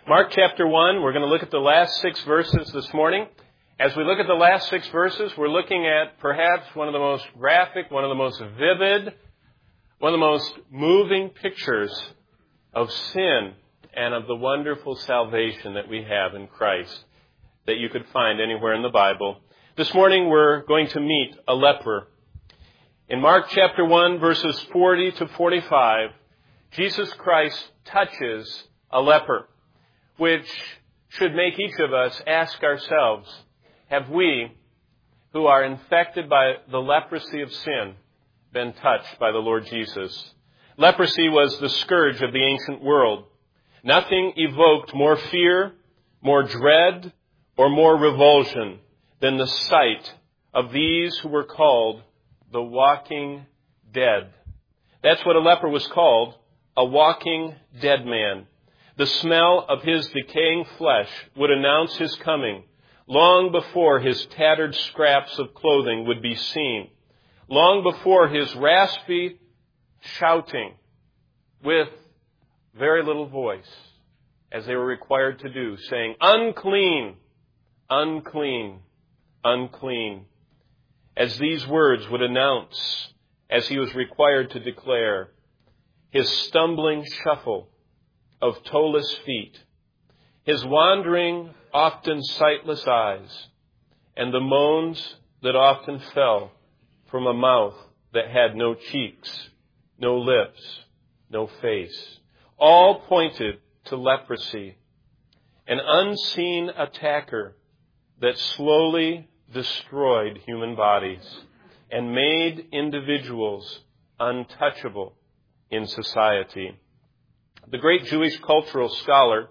Mark chapter 1, we're going to look at the last 6 verses this morning. As we look at the last 6 verses, we're looking at perhaps one of the most graphic, one of the most vivid, one of the most moving pictures of sin and of the wonderful salvation that we have in Christ that you could find anywhere in the Bible. This morning we're going to meet a leper. In Mark chapter 1, verses 40 to 45, Jesus Christ touches a leper, which should make each of us ask ourselves, have we, who are infected by the leprosy of sin, been touched by the Lord Jesus? Leprosy was the scourge of the ancient world. Nothing evoked more fear, more dread, or more revulsion than the sight of these who were called the walking dead. That's what a leper was called, a walking dead man. The smell of his decaying flesh would announce his coming long before his tattered scraps of clothing would be seen, long before his raspy shouting with very little voice, as they were required to do, saying, "Unclean, unclean, unclean," as these words would announce, as he was required to declare, his stumbling shuffle of toeless feet, his wandering, often sightless eyes, and the moans that often fell from a mouth that had no cheeks, no lips, no face, all pointed to leprosy, an unseen attacker that slowly destroyed human bodies and made individuals untouchable in society. The great Jewish cultural scholar,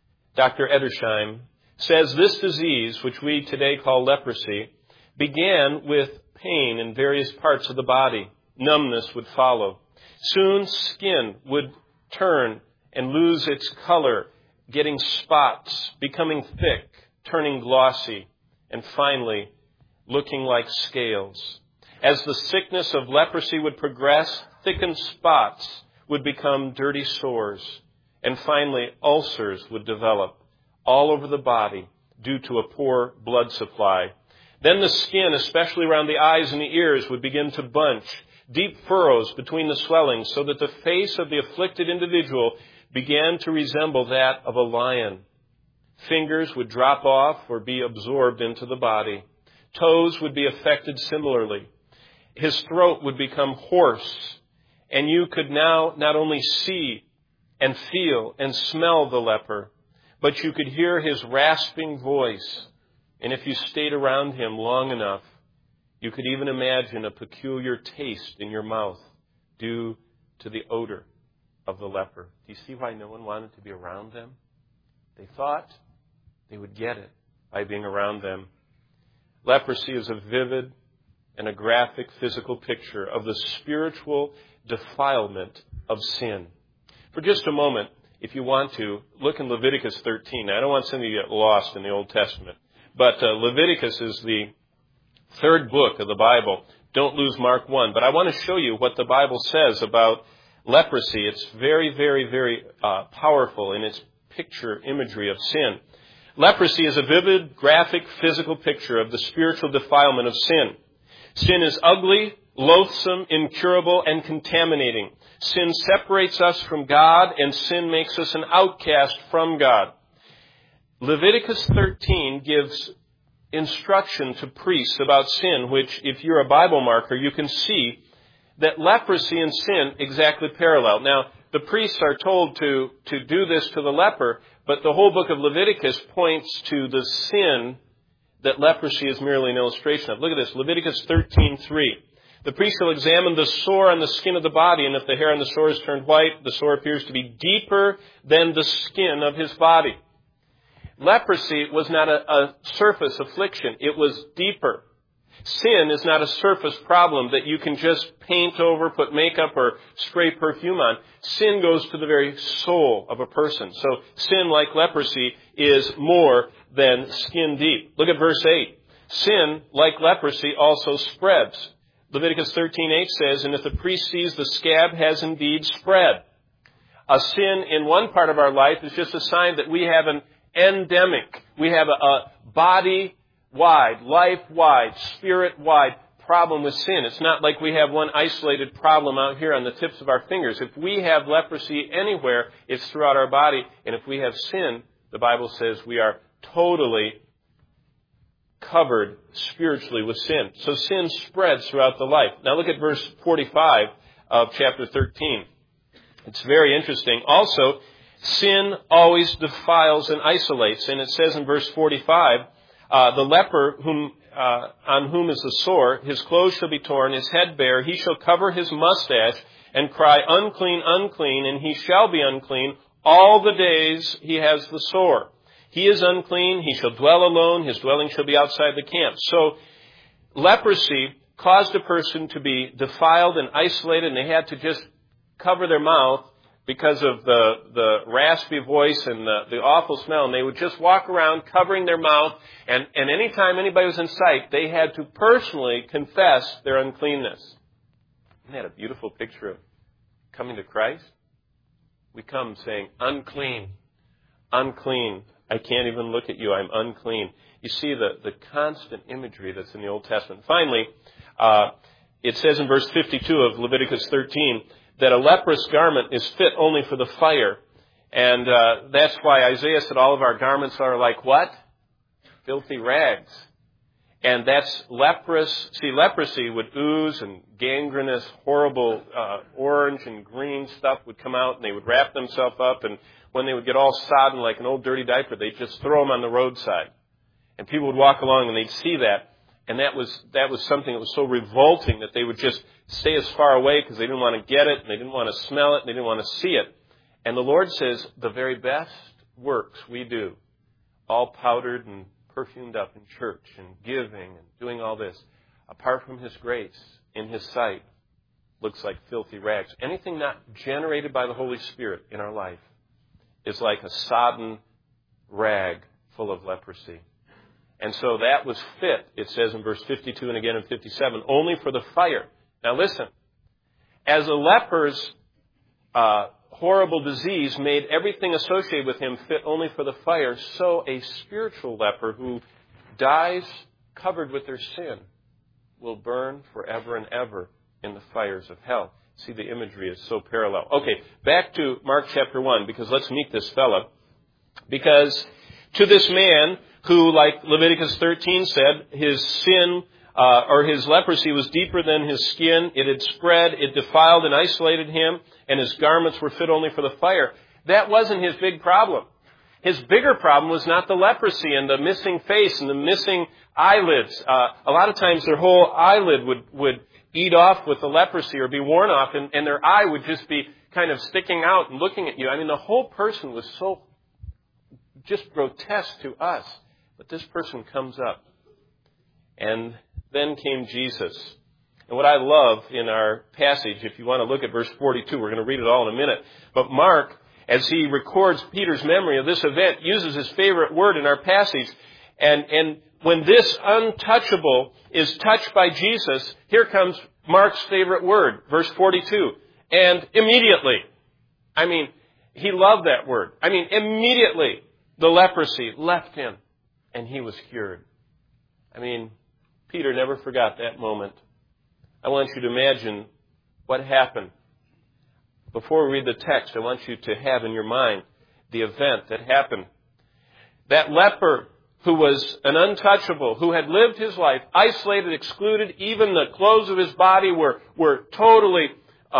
Dr. Edersheim, says this disease, which we today call leprosy, began with pain in various parts of the body. Numbness would follow. Soon skin would turn and lose its color, getting spots, becoming thick, turning glossy, and finally looking like scales. As the sickness of leprosy would progress, thickened spots would become dirty sores, and finally ulcers would develop all over the body due to a poor blood supply. Then the skin, especially around the eyes and the ears, would begin to bunch, deep furrows between the swellings, so that the face of the afflicted individual began to resemble that of a lion. Fingers would drop off or be absorbed into the body. Toes would be affected similarly. His throat would become hoarse, and you could now not only see and feel and smell the leper, but you could hear his rasping voice. And if you stayed around him long enough, you could even imagine a peculiar taste in your mouth due to the odor of the leper. Do you see why no one wanted to be around them? They thought they would get it by being around them. Leprosy is a vivid and a graphic physical picture of the spiritual defilement of sin. For just a moment, if you want to, look in Leviticus 13. Now, I don't want some of you to get lost in the Old Testament, but Leviticus is the 3rd book of the Bible. Don't lose Mark 1. But I want to show you what the Bible says about leprosy. It's very, very, very powerful in its picture imagery of sin. Leprosy is a vivid, graphic, physical picture of the spiritual defilement of sin. Sin is ugly, loathsome, incurable, and contaminating. Sin separates us from God, and sin makes us an outcast from God. Leviticus 13 gives instruction to priests about sin, which, if you're a Bible marker, you can see that leprosy and sin exactly parallel. Now, the priests are told to do this to the leper, but the whole book of Leviticus points to the sin that leprosy is merely an illustration of. Look at this, Leviticus 13:3. The priest shall examine the sore on the skin of the body, and if the hair on the sore is turned white, the sore appears to be deeper than the skin of his body. Leprosy was not a surface affliction. It was deeper. Sin is not a surface problem that you can just paint over, put makeup, or spray perfume on. Sin goes to the very soul of a person. So sin, like leprosy, is more than skin deep. Look at verse 8. Sin, like leprosy, also spreads. Leviticus 13:8 says, "And if the priest sees the scab has indeed spread." A sin in one part of our life is just a sign that we have an endemic. We have a body-wide, life-wide, spirit-wide problem with sin. It's not like we have one isolated problem out here on the tips of our fingers. If we have leprosy anywhere, it's throughout our body. And if we have sin, the Bible says we are totally covered spiritually with sin. So sin spreads throughout the life. Now look at verse 45 of chapter 13. It's very interesting. Also, sin always defiles and isolates. And it says in verse 45, the leper on whom is the sore, his clothes shall be torn, his head bare, he shall cover his mustache and cry, unclean, unclean, and he shall be unclean all the days he has the sore. He is unclean, he shall dwell alone, his dwelling shall be outside the camp. So leprosy caused a person to be defiled and isolated, and they had to just cover their mouth because of the raspy voice and the awful smell. And they would just walk around covering their mouth. And anytime anybody was in sight, they had to personally confess their uncleanness. Isn't that a beautiful picture of coming to Christ? We come saying, unclean, unclean. I can't even look at you. I'm unclean. You see the constant imagery that's in the Old Testament. Finally, it says in verse 52 of Leviticus 13, that a leprous garment is fit only for the fire. And that's why Isaiah said all of our garments are like what? Filthy rags. And that's leprous. See, leprosy would ooze and gangrenous, horrible orange and green stuff would come out, and they would wrap themselves up. And when they would get all sodden like an old dirty diaper, they'd just throw them on the roadside. And people would walk along and they'd see that. And that was something that was so revolting that they would just stay as far away because they didn't want to get it, and they didn't want to smell it, and they didn't want to see it. And the Lord says the very best works we do, all powdered and perfumed up in church and giving and doing all this, apart from His grace in His sight, looks like filthy rags. Anything not generated by the Holy Spirit in our life is like a sodden rag full of leprosy. And so that was fit, it says in verse 52 and again in 57, only for the fire. Now listen, as a leper's horrible disease made everything associated with him fit only for the fire, so a spiritual leper who dies covered with their sin will burn forever and ever in the fires of hell. See, the imagery is so parallel. Okay, back to Mark chapter 1, because let's meet this fella. Because to this man who, like Leviticus 13 said, his sin or his leprosy was deeper than his skin. It had spread, it defiled and isolated him, and his garments were fit only for the fire. That wasn't his big problem. His bigger problem was not the leprosy and the missing face and the missing eyelids. A lot of times their whole eyelid would eat off with the leprosy or be worn off, and their eye would just be kind of sticking out and looking at you. I mean, the whole person was so just grotesque to us. But this person comes up. And then came Jesus. And what I love in our passage, if you want to look at verse 42, we're going to read it all in a minute. But Mark, as he records Peter's memory of this event, uses his favorite word in our passage. And when this untouchable is touched by Jesus, here comes Mark's favorite word, verse 42. And immediately. I mean, he loved that word. I mean, immediately the leprosy left him and he was cured. I mean, Peter never forgot that moment. I want you to imagine what happened. Before we read the text, I want you to have in your mind the event that happened. That leper who was an untouchable, who had lived his life isolated, excluded, even the clothes of his body were totally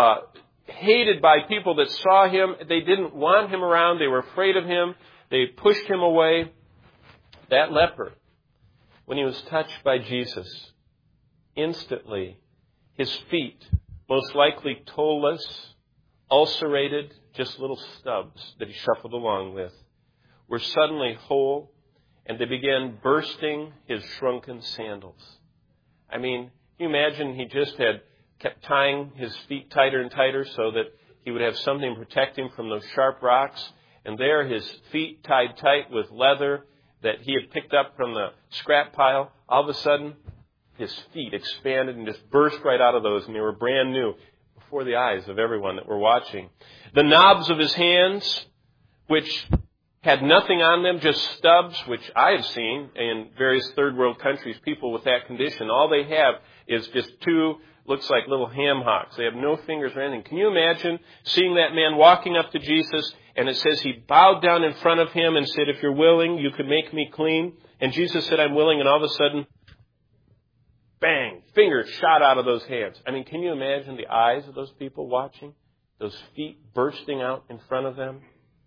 hated by people that saw him. They didn't want him around. They were afraid of him. They pushed him away. That leper, when he was touched by Jesus, instantly his feet, most likely toeless, ulcerated, just little stubs that he shuffled along with, were suddenly whole, and they began bursting his shrunken sandals. I mean, can you imagine he just had kept tying his feet tighter and tighter so that he would have something to protect him from those sharp rocks, and there his feet tied tight with leather that he had picked up from the scrap pile. All of a sudden, his feet expanded and just burst right out of those, and they were brand new, before the eyes of everyone that were watching. The knobs of his hands, which had nothing on them, just stubs, which I have seen in various third world countries, people with that condition. All they have is just two, looks like little ham hocks. They have no fingers or anything. Can you imagine seeing that man walking up to Jesus, and it says he bowed down in front of him and said, if you're willing, you could make me clean. And Jesus said, I'm willing, and all of a sudden, bang, fingers shot out of those hands. I mean, can you imagine the eyes of those people watching? Those feet bursting out in front of them?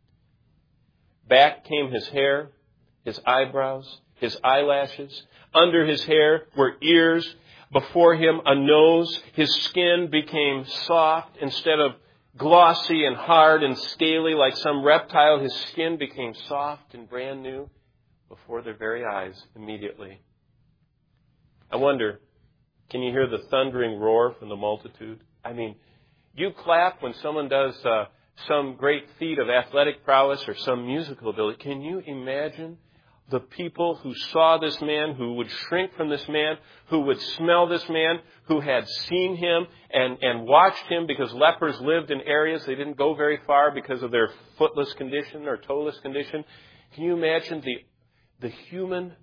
Back came his hair, his eyebrows, his eyelashes. Under his hair were ears. Before him, a nose. His skin became soft. Instead of glossy and hard and scaly like some reptile, his skin became soft and brand new before their very eyes immediately. I wonder, can you hear the thundering roar from the multitude? I mean, you clap when someone does some great feat of athletic prowess or some musical ability. Can you imagine the people who saw this man, who would shrink from this man, who would smell this man, who had seen him and watched him, because lepers lived in areas they didn't go very far because of their footless condition or toeless condition? Can you imagine the human,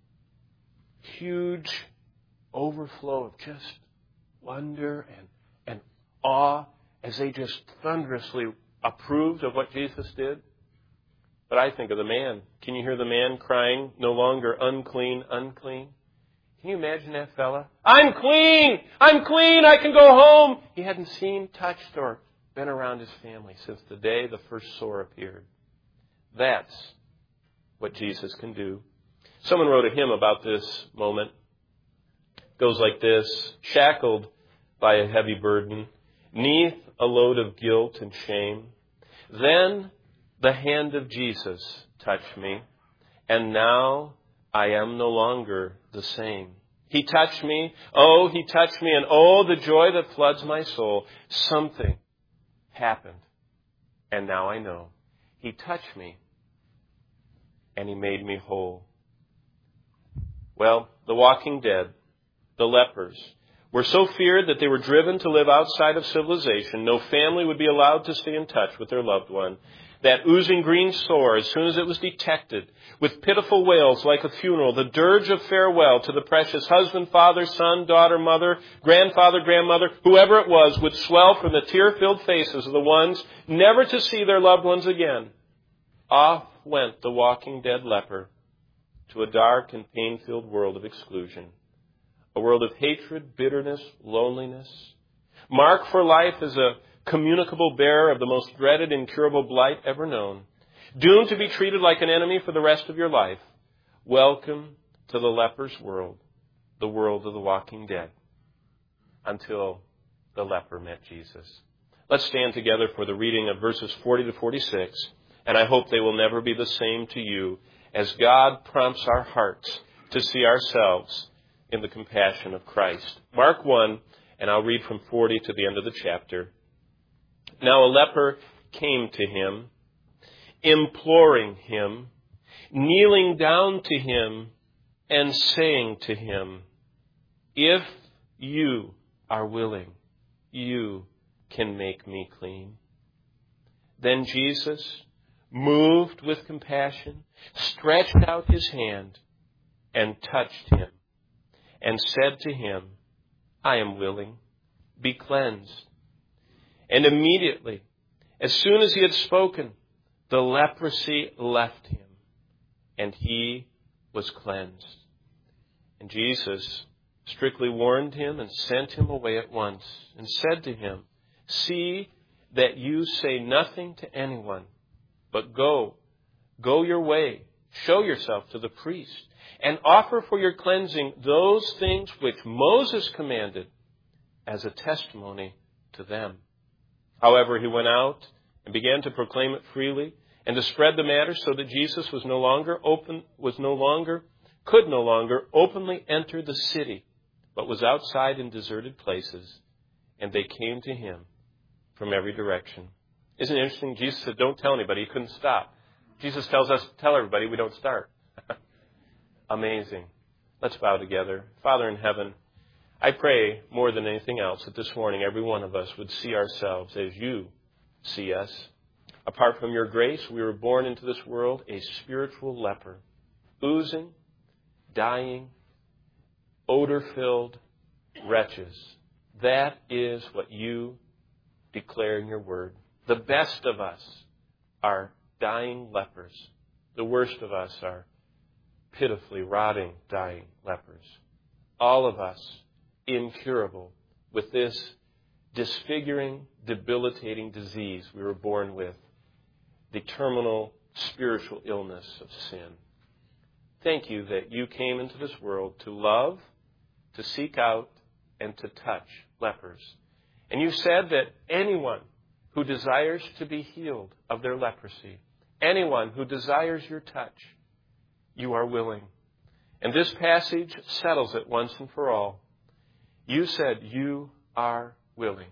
huge overflow of just wonder and awe as they just thunderously approved of what Jesus did? But I think of the man. Can you hear the man crying, no longer unclean, unclean? Can you imagine that fella? I'm clean! I'm clean! I can go home! He hadn't seen, touched, or been around his family since the day the first sore appeared. That's what Jesus can do. Someone wrote a hymn about this moment. It goes like this: shackled by a heavy burden, 'neath a load of guilt and shame, then the hand of Jesus touched me, and now I am no longer the same. He touched me, and oh, the joy that floods my soul. Something happened, and now I know. He touched me, and He made me whole. Well, the walking dead, the lepers, were so feared that they were driven to live outside of civilization. No family would be allowed to stay in touch with their loved one. That oozing green sore, as soon as it was detected, with pitiful wails like a funeral, the dirge of farewell to the precious husband, father, son, daughter, mother, grandfather, grandmother, whoever it was, would swell from the tear-filled faces of the ones never to see their loved ones again. Off went the walking dead leper to a dark and pain-filled world of exclusion. A world of hatred, bitterness, loneliness, marked for life as a communicable bearer of the most dreaded, incurable blight ever known, doomed to be treated like an enemy for the rest of your life. Welcome to the leper's world, the world of the walking dead, until the leper met Jesus. Let's stand together for the reading of verses 40 to 46, and I hope they will never be the same to you as God prompts our hearts to see ourselves in the compassion of Christ. Mark 1, and I'll read from 40 to the end of the chapter. Now a leper came to him, imploring him, kneeling down to him, and saying to him, "If you are willing, you can make me clean." Then Jesus, moved with compassion, stretched out his hand and touched him, and said to him, "I am willing, be cleansed." And immediately, as soon as he had spoken, the leprosy left him, and he was cleansed. And Jesus strictly warned him and sent him away at once, and said to him, "See that you say nothing to anyone, but go your way, show yourself to the priest, and offer for your cleansing those things which Moses commanded as a testimony to them." However, he went out and began to proclaim it freely and to spread the matter, so that Jesus could no longer openly enter the city, but was outside in deserted places, and they came to him from every direction. Isn't it interesting? Jesus said, "Don't tell anybody." He couldn't stop. Jesus tells us to tell everybody. We don't start. Amazing. Let's bow together. Father in heaven, I pray more than anything else that this morning every one of us would see ourselves as you see us. Apart from your grace, we were born into this world a spiritual leper, oozing, dying, odor-filled wretches. That is what you declare in your word. The best of us are dying lepers. The worst of us are pitifully rotting, dying lepers. All of us incurable with this disfiguring, debilitating disease we were born with, the terminal spiritual illness of sin. Thank you that you came into this world to love, to seek out, and to touch lepers. And you said that anyone who desires to be healed of their leprosy, anyone who desires your touch, you are willing. And this passage settles it once and for all. You said you are willing.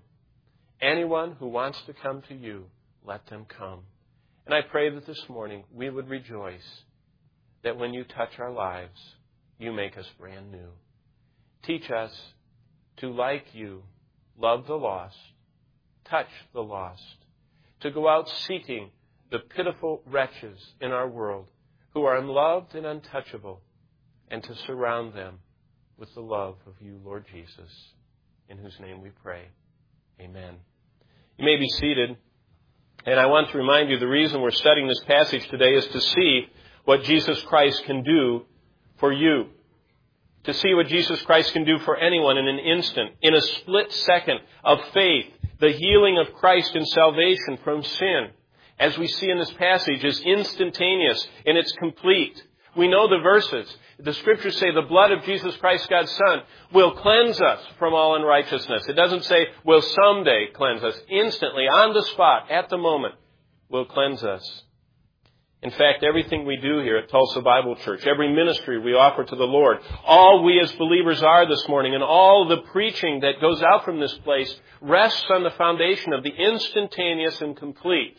Anyone who wants to come to you, let them come. And I pray that this morning we would rejoice that when you touch our lives, you make us brand new. Teach us to, like you, love the lost, touch the lost, to go out seeking the pitiful wretches in our world who are unloved and untouchable, and to surround them with the love of you, Lord Jesus, in whose name we pray. Amen. You may be seated. And I want to remind you the reason we're studying this passage today is to see what Jesus Christ can do for you. To see what Jesus Christ can do for anyone in an instant, in a split second of faith, the healing of Christ and salvation from sin, as we see in this passage, is instantaneous and it's complete. We know the verses. The Scriptures say the blood of Jesus Christ, God's Son, will cleanse us from all unrighteousness. It doesn't say will someday cleanse us. Instantly, on the spot, at the moment, will cleanse us. In fact, everything we do here at Tulsa Bible Church, every ministry we offer to the Lord, all we as believers are this morning, and all the preaching that goes out from this place rests on the foundation of the instantaneous and complete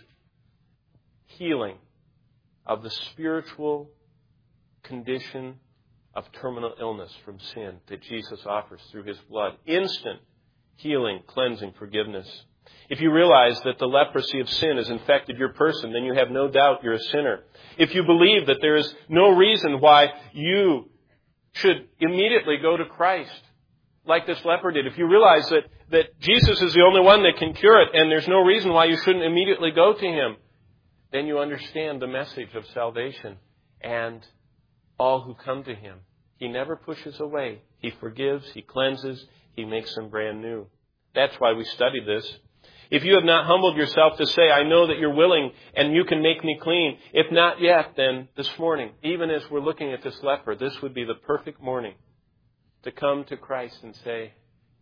healing of the spiritual condition of terminal illness from sin that Jesus offers through His blood. Instant healing, cleansing, forgiveness. If you realize that the leprosy of sin has infected your person, then you have no doubt you're a sinner. If you believe that there is no reason why you should immediately go to Christ like this leper did, if you realize that Jesus is the only one that can cure it and there's no reason why you shouldn't immediately go to Him, then you understand the message of salvation and all who come to Him. He never pushes away. He forgives, He cleanses, He makes them brand new. That's why we studied this. If you have not humbled yourself to say, I know that you're willing and you can make me clean, if not yet, then this morning, even as we're looking at this leper, this would be the perfect morning to come to Christ and say,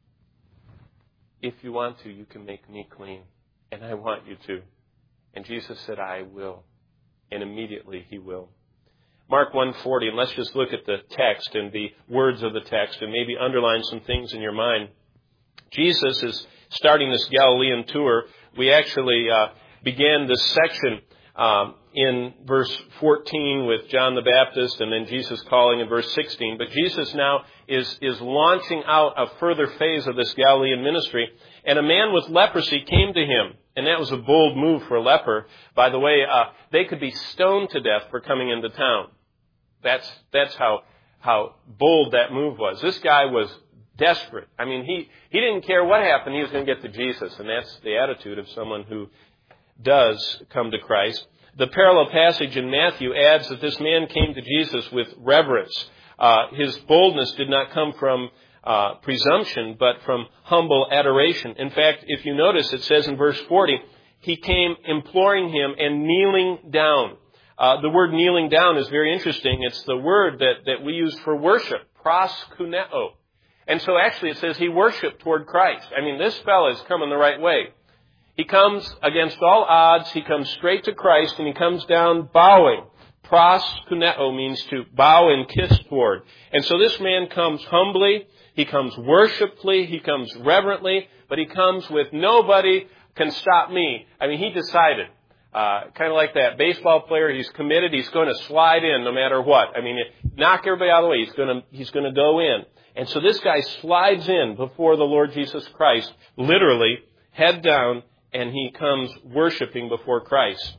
if you want to, you can make me clean. And I want you to. And Jesus said, I will. And immediately He will. Mark 1:40, and let's just look at the text and the words of the text and maybe underline some things in your mind. Jesus is starting this Galilean tour. We actually began this section in verse 14 with John the Baptist and then Jesus calling in verse 16. But Jesus now is launching out a further phase of this Galilean ministry. And a man with leprosy came to Him. And that was a bold move for a leper. By the way, they could be stoned to death for coming into town. That's how bold that move was. This guy was desperate. I mean, he didn't care what happened. He was going to get to Jesus. And that's the attitude of someone who does come to Christ. The parallel passage in Matthew adds that this man came to Jesus with reverence. His boldness did not come from presumption, but from humble adoration. In fact, if you notice, it says in verse 40, he came imploring Him and kneeling down. The word kneeling down is very interesting. It's the word that we use for worship, proskuneo. And so actually it says he worshiped toward Christ. I mean, this fellow is coming the right way. He comes against all odds. He comes straight to Christ and he comes down bowing. Proskuneo means to bow and kiss toward. And so this man comes humbly. He comes worshipfully. He comes reverently. But he comes with nobody can stop me. I mean, he decided, Kind of like that baseball player. He's committed. He's going to slide in no matter what. I mean, knock everybody out of the way. He's going to go in. And so this guy slides in before the Lord Jesus Christ, literally, head down, and he comes worshiping before Christ.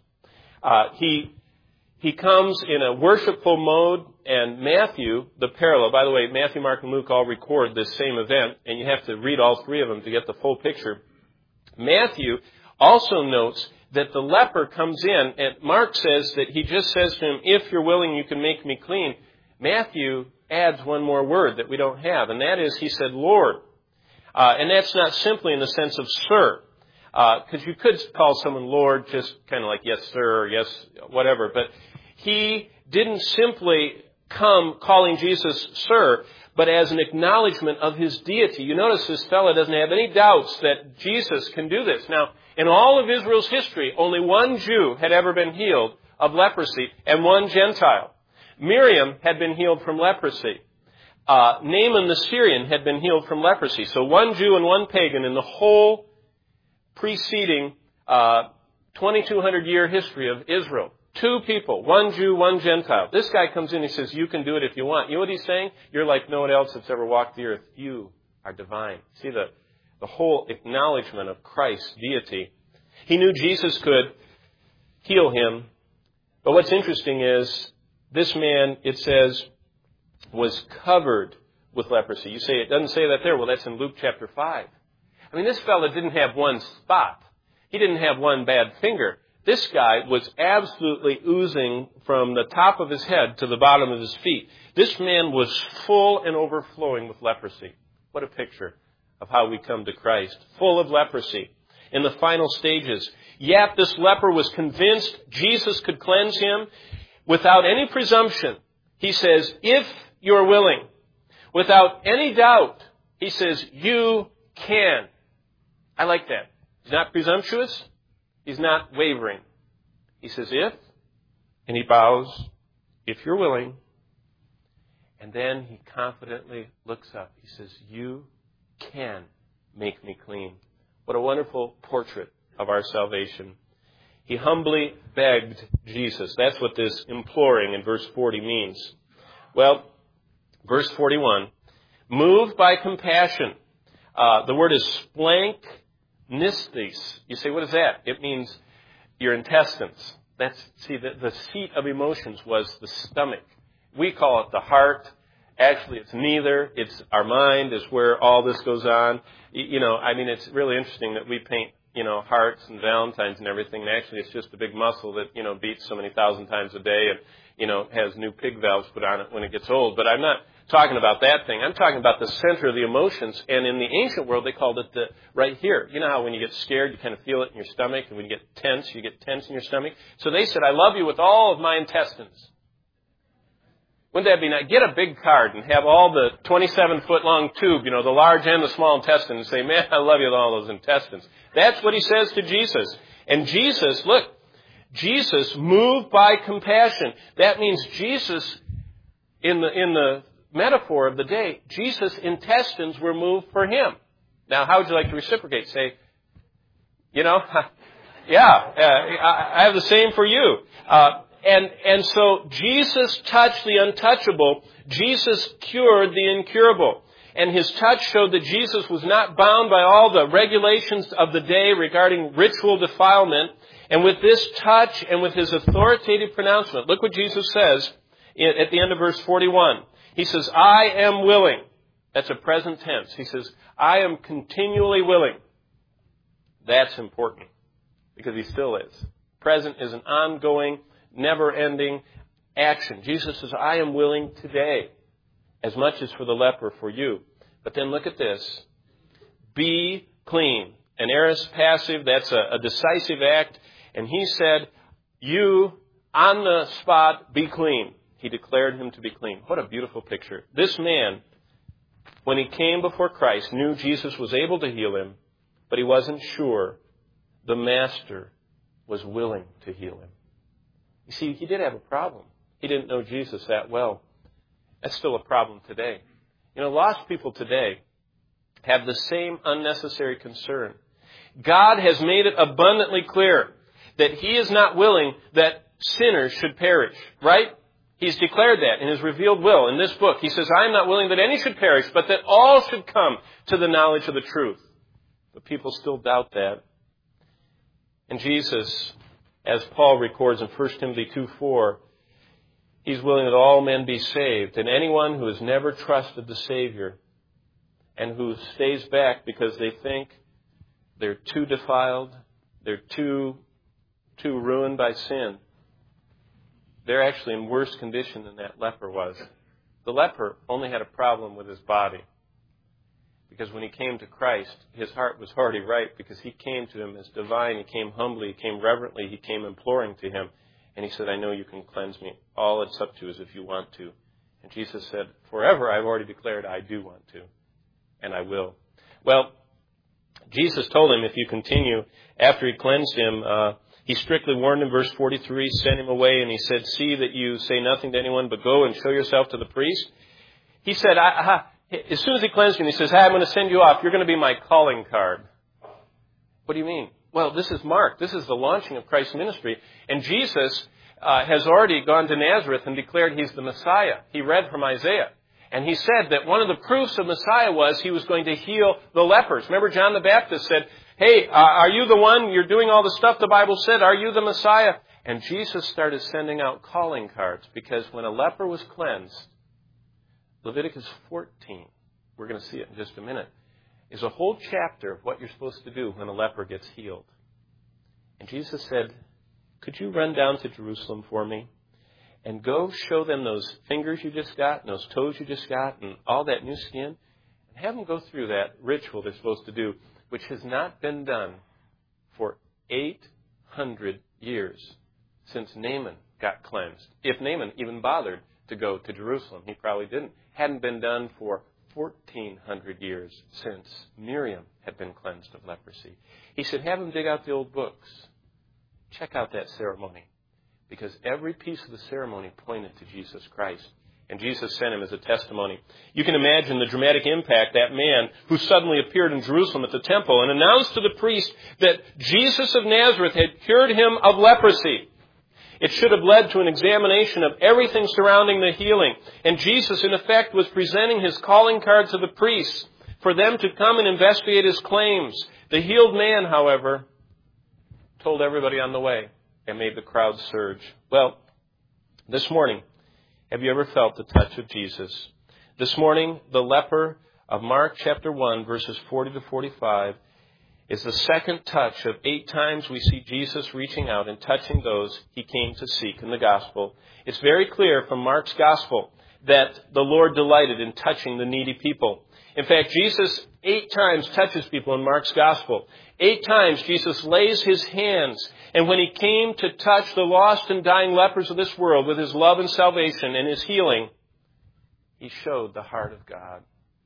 He comes in a worshipful mode, and Matthew, the parallel, by the way, Matthew, Mark, and Luke all record this same event, and you have to read all three of them to get the full picture. Matthew also notes that the leper comes in, and Mark says that he just says to him, if you're willing, you can make me clean. Matthew adds one more word that we don't have, and that is, he said, Lord. And that's not simply in the sense of sir, because you could call someone Lord just kind of like yes, sir, or yes, whatever, but he didn't simply come calling Jesus sir, but as an acknowledgement of his deity. You notice this fellow doesn't have any doubts that Jesus can do this. Now, in all of Israel's history, only one Jew had ever been healed of leprosy and one Gentile. Miriam had been healed from leprosy. Naaman the Syrian had been healed from leprosy. So one Jew and one pagan in the whole preceding 2,200-year history of Israel. Two people, one Jew, one Gentile. This guy comes in and he says, you can do it if you want. You know what he's saying? You're like no one else that's ever walked the earth. You are divine. See the whole acknowledgement of Christ's deity. He knew Jesus could heal him. But what's interesting is this man, it says, was covered with leprosy. You say it doesn't say that there. Well, that's in Luke chapter 5. I mean, this fellow didn't have one spot. He didn't have one bad finger. This guy was absolutely oozing from the top of his head to the bottom of his feet. This man was full and overflowing with leprosy. What a picture of how we come to Christ. Full of leprosy. In the final stages. Yet this leper was convinced Jesus could cleanse him without any presumption. He says, if you're willing. Without any doubt. He says, you can. I like that. He's not presumptuous. He's not wavering. He says, if, and he bows, if you're willing. And then he confidently looks up. He says, you can make me clean. What a wonderful portrait of our salvation. He humbly begged Jesus. That's what this imploring in verse 40 means. Well, verse 41, moved by compassion. The word is splanknistes. You say, what is that? It means your intestines. The seat of emotions was the stomach. We call it the heart. Actually, it's neither. It's our mind is where all this goes on. It's really interesting that we paint, hearts and valentines and everything. And actually, it's just a big muscle that, beats so many thousand times a day and, has new pig valves put on it when it gets old. But I'm not talking about that thing. I'm talking about the center of the emotions. And in the ancient world, they called it right here. You know how when you get scared, you kind of feel it in your stomach. And when you get tense, you get tense in your stomach. So they said, I love you with all of my intestines. Wouldn't that be nice? Get a big card and have all the 27-foot-long tube, the large and the small intestine, and say, man, I love you with all those intestines. That's what he says to Jesus. And Jesus, look, Jesus moved by compassion. That means Jesus, in the metaphor of the day, Jesus' intestines were moved for him. Now, how would you like to reciprocate? Say, I have the same for you. And so Jesus touched the untouchable. Jesus cured the incurable. And his touch showed that Jesus was not bound by all the regulations of the day regarding ritual defilement. And with this touch and with his authoritative pronouncement, look what Jesus says at the end of verse 41. He says, I am willing. That's a present tense. He says, I am continually willing. That's important because he still is. Present is an ongoing, never-ending action. Jesus says, I am willing today, as much as for the leper, for you. But then look at this. Be clean. An aorist passive, that's a decisive act. And he said, you, on the spot, be clean. He declared him to be clean. What a beautiful picture. This man, when he came before Christ, knew Jesus was able to heal him, but he wasn't sure the Master was willing to heal him. You see, he did have a problem. He didn't know Jesus that well. That's still a problem today. Lost people today have the same unnecessary concern. God has made it abundantly clear that He is not willing that sinners should perish, right? He's declared that in His revealed will in this book. He says, I am not willing that any should perish, but that all should come to the knowledge of the truth. But people still doubt that. And Jesus, as Paul records in 1 Timothy 2:4, He's willing that all men be saved. And anyone who has never trusted the Savior and who stays back because they think they're too defiled, they're too ruined by sin, they're actually in worse condition than that leper was. The leper only had a problem with his body. Because when he came to Christ, his heart was already right because he came to Him as divine. He came humbly. He came reverently. He came imploring to Him. And He said, I know you can cleanse me. All it's up to is if you want to. And Jesus said, forever I've already declared I do want to. And I will. Well, Jesus told him if you continue, after He cleansed him, He strictly warned him, verse 43, sent him away, and He said, see that you say nothing to anyone, but go and show yourself to the priest. He said, as soon as He cleansed him, He says, hey, I'm going to send you off. You're going to be my calling card. What do you mean? Well, this is Mark. This is the launching of Christ's ministry. And Jesus has already gone to Nazareth and declared He's the Messiah. He read from Isaiah. And he said that one of the proofs of Messiah was He was going to heal the lepers. Remember John the Baptist said, hey, are you the one? You're doing all the stuff the Bible said. Are you the Messiah? And Jesus started sending out calling cards because when a leper was cleansed, Leviticus 14, we're going to see it in just a minute, is a whole chapter of what you're supposed to do when a leper gets healed. And Jesus said, could you run down to Jerusalem for me and go show them those fingers you just got and those toes you just got and all that new skin and have them go through that ritual they're supposed to do, which has not been done for 800 years since Naaman got cleansed. If Naaman even bothered to go to Jerusalem, he probably didn't. Hadn't been done for 1,400 years since Miriam had been cleansed of leprosy. He said, have them dig out the old books. Check out that ceremony. Because every piece of the ceremony pointed to Jesus Christ. And Jesus sent him as a testimony. You can imagine the dramatic impact that man who suddenly appeared in Jerusalem at the temple and announced to the priest that Jesus of Nazareth had cured him of leprosy. It should have led to an examination of everything surrounding the healing. And Jesus, in effect, was presenting His calling card to the priests for them to come and investigate his claims. The healed man, however, told everybody on the way and made the crowd surge. Well, this morning, have you ever felt the touch of Jesus? This morning, the leper of Mark chapter 1, verses 40 to 45, is the second touch of 8 times we see Jesus reaching out and touching those He came to seek in the gospel. It's very clear from Mark's gospel that the Lord delighted in touching the needy people. In fact, Jesus 8 times touches people in Mark's gospel. 8 times Jesus lays His hands, and when He came to touch the lost and dying lepers of this world with His love and salvation and His healing, He showed the heart of God.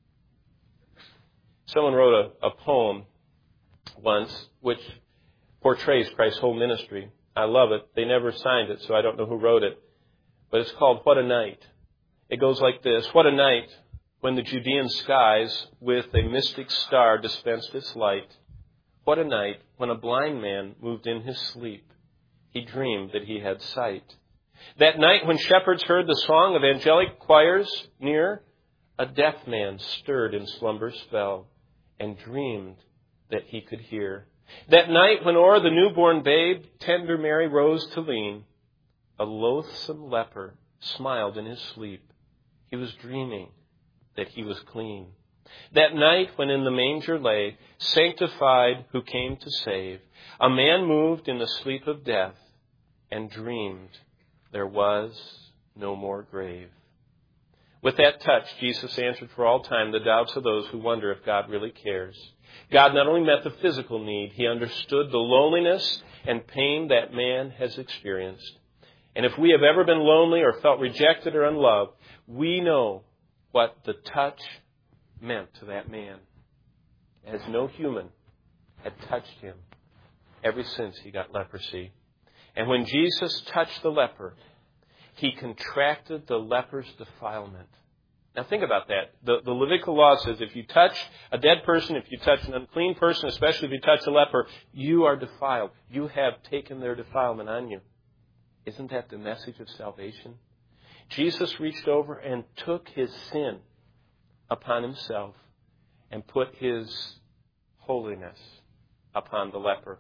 Someone wrote a poem once which portrays Christ's whole ministry. I love it. They never signed it, so I don't know who wrote it. But it's called What a Night. It goes like this. What a night when the Judean skies with a mystic star dispensed its light. What a night when a blind man moved in his sleep. He dreamed that he had sight. That night when shepherds heard the song of angelic choirs near, a deaf man stirred in slumber's spell and dreamed that he could hear. That night when o'er the newborn babe tender Mary rose to lean, a loathsome leper smiled in his sleep. He was dreaming that he was clean. That night when in the manger lay, sanctified who came to save, a man moved in the sleep of death and dreamed there was no more grave. With that touch, Jesus answered for all time the doubts of those who wonder if God really cares. God not only met the physical need, He understood the loneliness and pain that man has experienced. And if we have ever been lonely or felt rejected or unloved, we know what the touch meant to that man, as no human had touched him ever since he got leprosy. And when Jesus touched the leper, He contracted the leper's defilement. Now think about that. The Levitical law says if you touch a dead person, if you touch an unclean person, especially if you touch a leper, you are defiled. You have taken their defilement on you. Isn't that the message of salvation? Jesus reached over and took his sin upon himself and put his holiness upon the leper.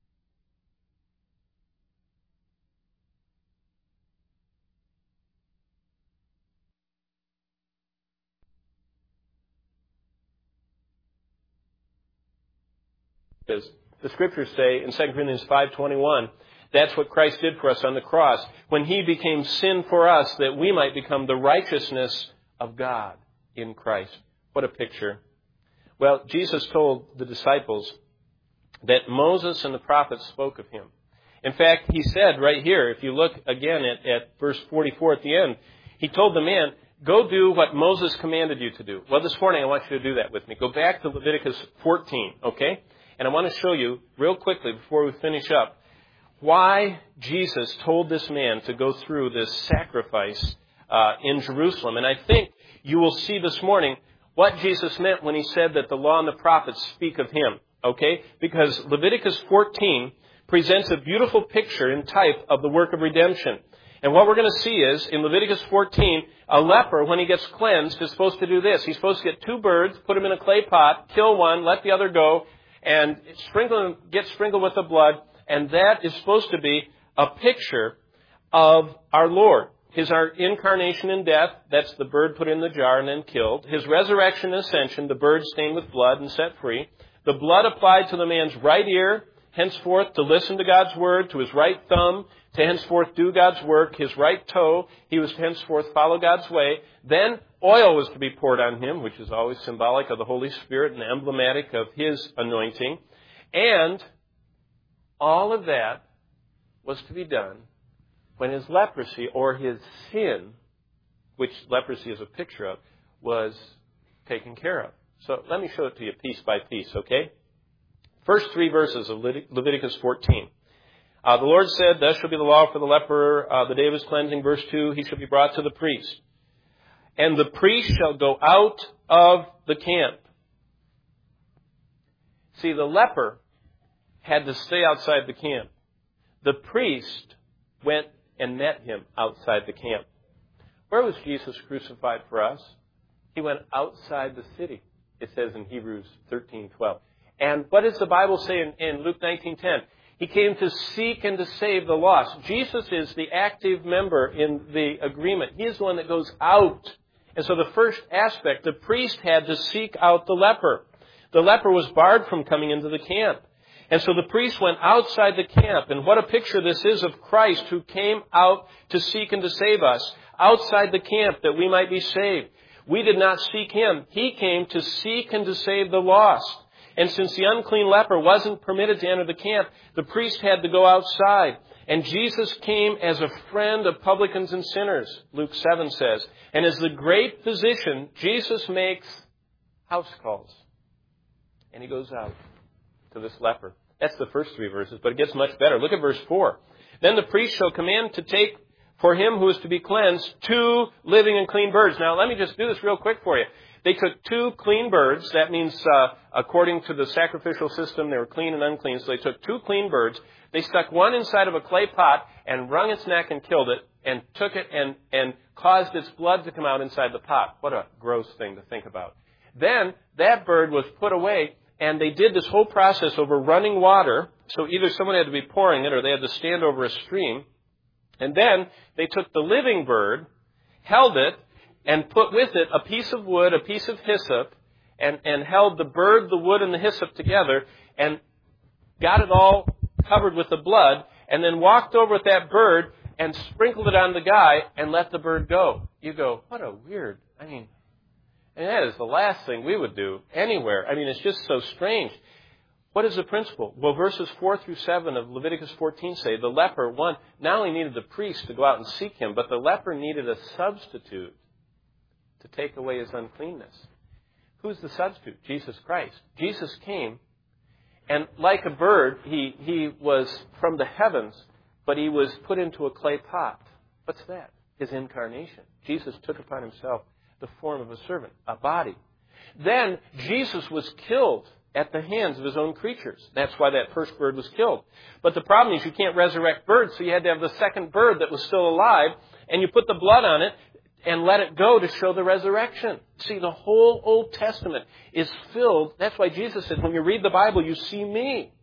The Scriptures say in 2 Corinthians 5:21, that's what Christ did for us on the cross, when he became sin for us, that we might become the righteousness of God in Christ. What a picture. Well, Jesus told the disciples that Moses and the prophets spoke of him. In fact, he said right here, if you look again at verse 44 at the end, he told the man, go do what Moses commanded you to do. Well, this morning I want you to do that with me. Go back to Leviticus 14, okay? And I want to show you real quickly before we finish up why Jesus told this man to go through this sacrifice in Jerusalem. And I think you will see this morning what Jesus meant when he said that the law and the prophets speak of him. Okay? Because Leviticus 14 presents a beautiful picture and type of the work of redemption. And what we're going to see is, in Leviticus 14, a leper, when he gets cleansed, is supposed to do this. He's supposed to get 2 birds, put them in a clay pot, kill one, let the other go, and get sprinkled with the blood. And that is supposed to be a picture of our Lord. Our incarnation and death, that's the bird put in the jar and then killed. His resurrection and ascension, the bird stained with blood and set free. The blood applied to the man's right ear, henceforth to listen to God's word, to his right thumb, to henceforth do God's work, his right toe, he was to henceforth follow God's way. Then oil was to be poured on him, which is always symbolic of the Holy Spirit and emblematic of his anointing. And all of that was to be done when his leprosy or his sin, which leprosy is a picture of, was taken care of. So let me show it to you piece by piece, okay? First 3 verses of Leviticus 14. The Lord said, thus shall be the law for the leper, the day of his cleansing. Verse 2, he shall be brought to the priest. And the priest shall go out of the camp. See, the leper had to stay outside the camp. The priest went and met him outside the camp. Where was Jesus crucified for us? He went outside the city, it says in Hebrews 13:12. And what does the Bible say in Luke 19:10? He came to seek and to save the lost. Jesus is the active member in the agreement. He is the one that goes out. And so the first aspect, the priest had to seek out the leper. The leper was barred from coming into the camp. And so the priest went outside the camp. And what a picture this is of Christ who came out to seek and to save us. Outside the camp that we might be saved. We did not seek him. He came to seek and to save the lost. And since the unclean leper wasn't permitted to enter the camp, the priest had to go outside. And Jesus came as a friend of publicans and sinners, Luke 7 says. And as the great physician, Jesus makes house calls. And he goes out to this leper. That's the first 3 verses, but it gets much better. Look at verse 4. Then the priest shall command to take for him who is to be cleansed 2 living and clean birds. Now, let me just do this real quick for you. They took 2 clean birds. That means, according to the sacrificial system, they were clean and unclean. So they took 2 clean birds. They stuck one inside of a clay pot and wrung its neck and killed it and took it and caused its blood to come out inside the pot. What a gross thing to think about. Then that bird was put away, and they did this whole process over running water. So either someone had to be pouring it or they had to stand over a stream. And then they took the living bird, held it, and put with it a piece of wood, a piece of hyssop, and held the bird, the wood, and the hyssop together, and got it all covered with the blood, and then walked over with that bird and sprinkled it on the guy and let the bird go. You go, what a weird, and that is the last thing we would do anywhere. It's just so strange. What is the principle? Well, verses 4 through 7 of Leviticus 14 say the leper, one, not only needed the priest to go out and seek him, but the leper needed a substitute to take away his uncleanness. Who's the substitute? Jesus Christ. Jesus came, and like a bird, he was from the heavens, but he was put into a clay pot. What's that? His incarnation. Jesus took upon himself the form of a servant, a body. Then Jesus was killed at the hands of his own creatures. That's why that first bird was killed. But the problem is you can't resurrect birds, so you had to have the second bird that was still alive, and you put the blood on it and let it go to show the resurrection. See, the whole Old Testament is filled. That's why Jesus said, when you read the Bible, you see me.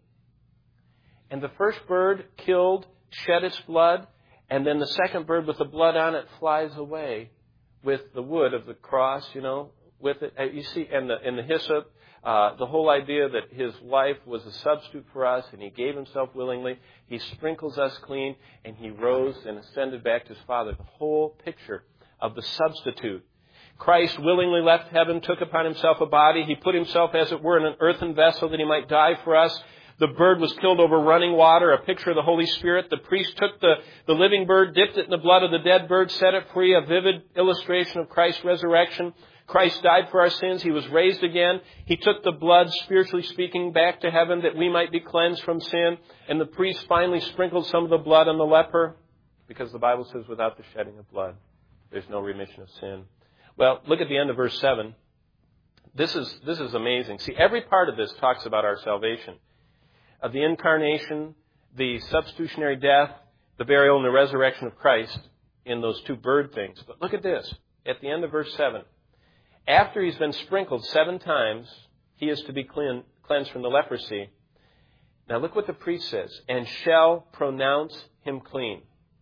And the first bird killed, shed its blood, and then the second bird with the blood on it flies away with the wood of the cross, with it. You see, and the hyssop, the whole idea that his life was a substitute for us, and he gave himself willingly. He sprinkles us clean, and he rose and ascended back to his Father. The whole picture of the substitute. Christ willingly left heaven, took upon himself a body. He put himself, as it were, in an earthen vessel that he might die for us. The bird was killed over running water, a picture of the Holy Spirit. The priest took the living bird, dipped it in the blood of the dead bird, set it free, a vivid illustration of Christ's resurrection. Christ died for our sins. He was raised again. He took the blood, spiritually speaking, back to heaven that we might be cleansed from sin. And the priest finally sprinkled some of the blood on the leper, because the Bible says without the shedding of blood, there's no remission of sin. Well, look at the end of verse 7. This is amazing. See, every part of this talks about our salvation. Of the incarnation, the substitutionary death, the burial, and the resurrection of Christ in those two bird things. But look at this. At the end of verse 7. After he's been sprinkled 7 times, he is to be cleansed from the leprosy. Now look what the priest says. And shall pronounce him clean.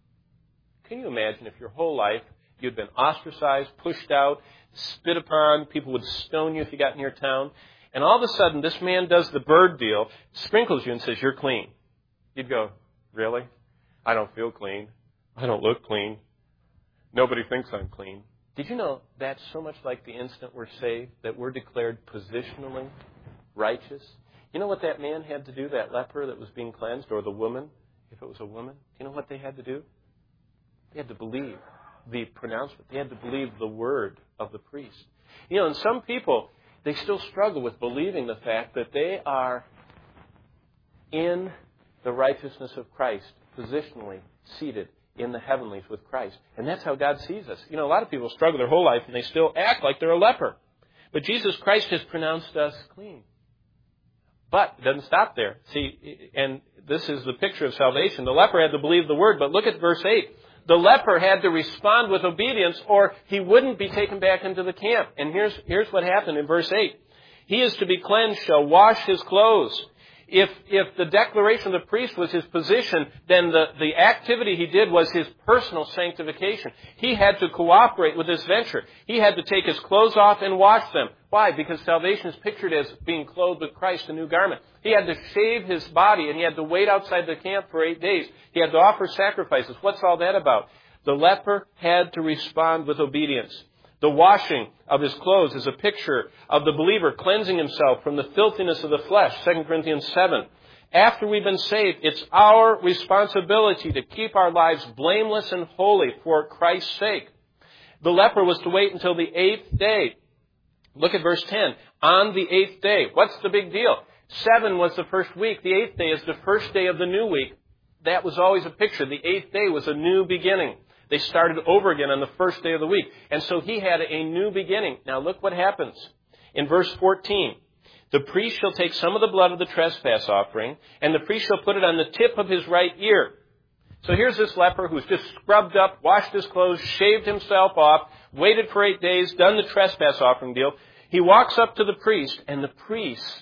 Can you imagine if your whole life you'd been ostracized, pushed out, spit upon, people would stone you if you got near town, and all of a sudden this man does the bird deal, sprinkles you and says, you're clean. You'd go, really? I don't feel clean. I don't look clean. Nobody thinks I'm clean. Did you know that's so much like the instant we're saved, that we're declared positionally righteous? You know what that man had to do, that leper that was being cleansed, or the woman, if it was a woman? You know what they had to do? They had to believe the pronouncement. They had to believe the word of the priest. And some people, they still struggle with believing the fact that they are in the righteousness of Christ, positionally seated in the heavenlies with Christ. And that's how God sees us. A lot of people struggle their whole life and they still act like they're a leper. But Jesus Christ has pronounced us clean. But it doesn't stop there. See, and this is the picture of salvation. The leper had to believe the word, but look at verse 8. The leper had to respond with obedience or he wouldn't be taken back into the camp. And here's what happened in verse 8. He is to be cleansed, shall wash his clothes. If the declaration of the priest was his position, then the activity he did was his personal sanctification. He had to cooperate with this venture. He had to take his clothes off and wash them. Why? Because salvation is pictured as being clothed with Christ, a new garment. He had to shave his body and he had to wait outside the camp for 8 days. He had to offer sacrifices. What's all that about? The leper had to respond with obedience. The washing of his clothes is a picture of the believer cleansing himself from the filthiness of the flesh, 2 Corinthians 7. After we've been saved, it's our responsibility to keep our lives blameless and holy for Christ's sake. The leper was to wait until the 8th day. Look at verse 10. On the 8th day. What's the big deal? 7 was the first week. The 8th day is the first day of the new week. That was always a picture. The 8th day was a new beginning. They started over again on the first day of the week. And so he had a new beginning. Now look what happens. In verse 14, the priest shall take some of the blood of the trespass offering, and the priest shall put it on the tip of his right ear. So here's this leper who's just scrubbed up, washed his clothes, shaved himself off, waited for 8 days, done the trespass offering deal. He walks up to the priest, and the priest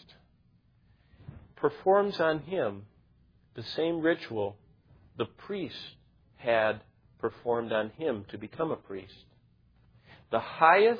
performs on him the same ritual the priest had performed on him to become a priest. The highest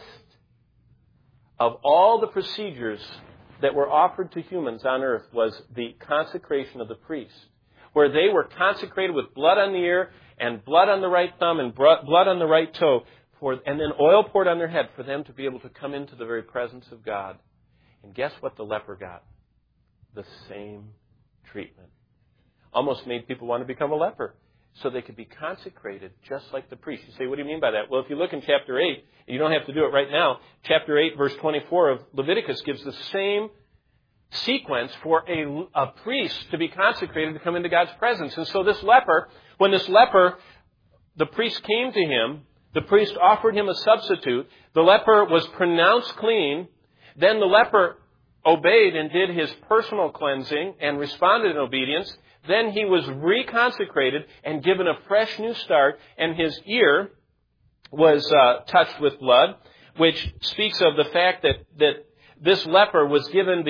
of all the procedures that were offered to humans on earth was the consecration of the priest, where they were consecrated with blood on the ear and blood on the right thumb and blood on the right toe, and then oil poured on their head for them to be able to come into the very presence of God. And guess what the leper got? The same treatment. Almost made people want to become a leper, so they could be consecrated just like the priest. You say, what do you mean by that? Well, if you look in chapter 8, you don't have to do it right now. Chapter 8, verse 24 of Leviticus gives the same sequence for a priest to be consecrated to come into God's presence. And so this leper, when this leper, the priest came to him, The priest offered him a substitute. The leper was pronounced clean. Then the leper obeyed and did his personal cleansing and responded in obedience. Then he was reconsecrated and given a fresh new start, and his ear was touched with blood, which speaks of the fact that this leper was given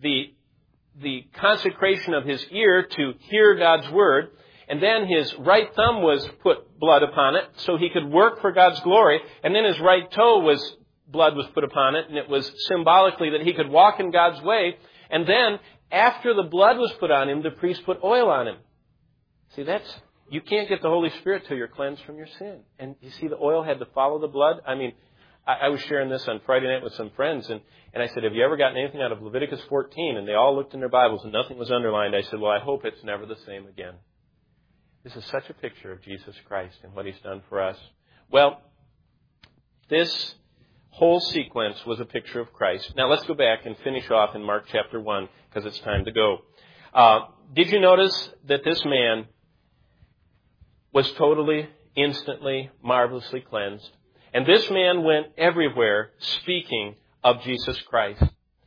the consecration of his ear to hear God's word, and then his right thumb was put blood upon it so he could work for God's glory, and then his right toe blood was put upon it, and it was symbolically that he could walk in God's way. And then, after the blood was put on him, the priest put oil on him. See, you can't get the Holy Spirit till you're cleansed from your sin. And you see, the oil had to follow the blood. I mean, I was sharing this on Friday night with some friends, and I said, have you ever gotten anything out of Leviticus 14? And they all looked in their Bibles, and nothing was underlined. I said, well, I hope it's never the same again. This is such a picture of Jesus Christ and what He's done for us. Well, this whole sequence was a picture of Christ. Now let's go back and finish off in Mark chapter 1, because it's time to go. Did you notice that this man was totally, instantly, marvelously cleansed? And this man went everywhere speaking of Jesus Christ.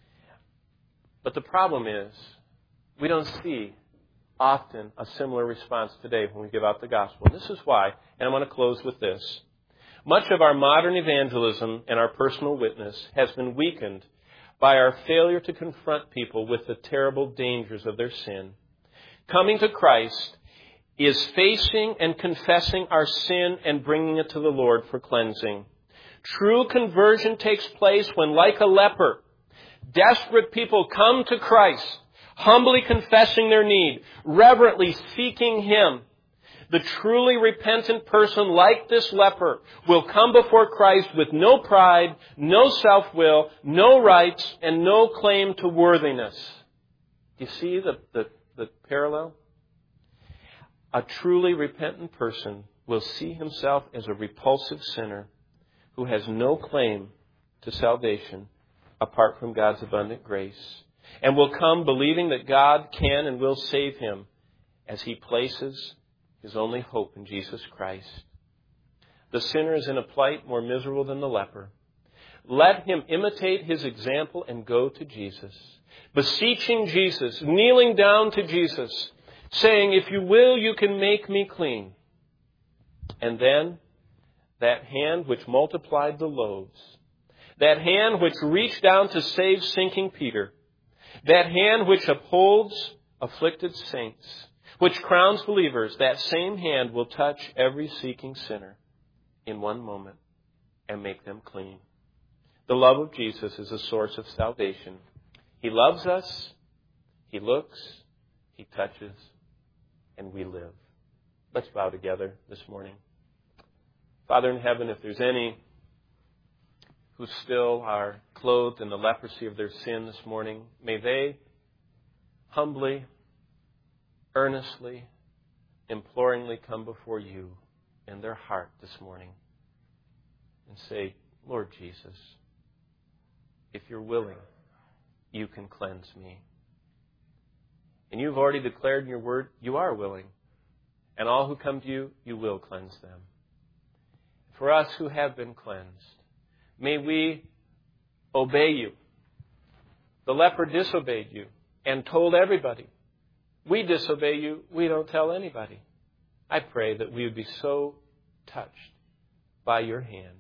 But the problem is, we don't see often a similar response today when we give out the gospel. This is why, and I want to close with this. Much of our modern evangelism and our personal witness has been weakened by our failure to confront people with the terrible dangers of their sin. Coming to Christ is facing and confessing our sin and bringing it to the Lord for cleansing. True conversion takes place when, like a leper, desperate people come to Christ, humbly confessing their need, reverently seeking Him. The truly repentant person, like this leper, will come before Christ with no pride, no self-will, no rights, and no claim to worthiness. Do you see the parallel? A truly repentant person will see himself as a repulsive sinner who has no claim to salvation apart from God's abundant grace, and will come believing that God can and will save him as he places his only hope in Jesus Christ. The sinner is in a plight more miserable than the leper. Let him imitate his example and go to Jesus, beseeching Jesus, kneeling down to Jesus, saying, if you will, you can make me clean. And then that hand which multiplied the loaves, that hand which reached down to save sinking Peter, that hand which upholds afflicted saints, which crowns believers, that same hand will touch every seeking sinner in one moment and make them clean. The love of Jesus is a source of salvation. He loves us, He looks, He touches, and we live. Let's bow together this morning. Father in heaven, if there's any who still are clothed in the leprosy of their sin this morning, may they humbly, earnestly, imploringly come before you in their heart this morning and say, Lord Jesus, if you're willing, you can cleanse me. And you've already declared in your word, you are willing. And all who come to you, you will cleanse them. For us who have been cleansed, may we obey you. The leper disobeyed you and told everybody. We disobey you, we don't tell anybody. I pray that we would be so touched by your hand.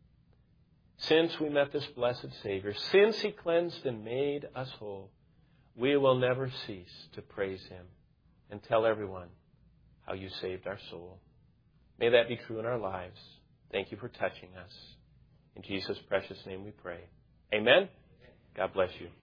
Since we met this blessed Savior, since He cleansed and made us whole, we will never cease to praise Him and tell everyone how you saved our soul. May that be true in our lives. Thank you for touching us. In Jesus' precious name we pray. Amen. God bless you.